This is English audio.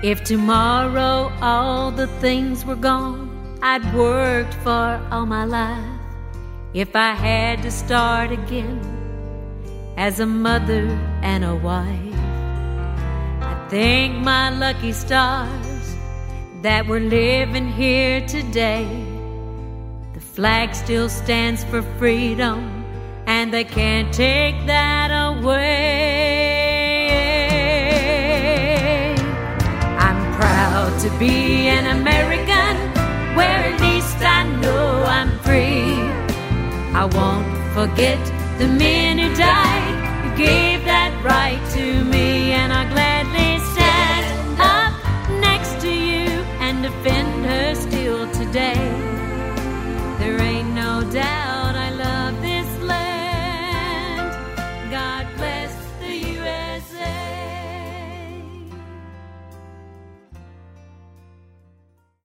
If tomorrow all the things were gone I'd worked for all my life, if I had to start again as a mother and a wife, I thank my lucky stars that we're living here today. The flag still stands for freedom, and they can't take that away. I'm proud to be an American, where at least I know I'm free. I won't forget the men who died, who gave that right to me, and I'll gladly stand up next to you and defend her still today.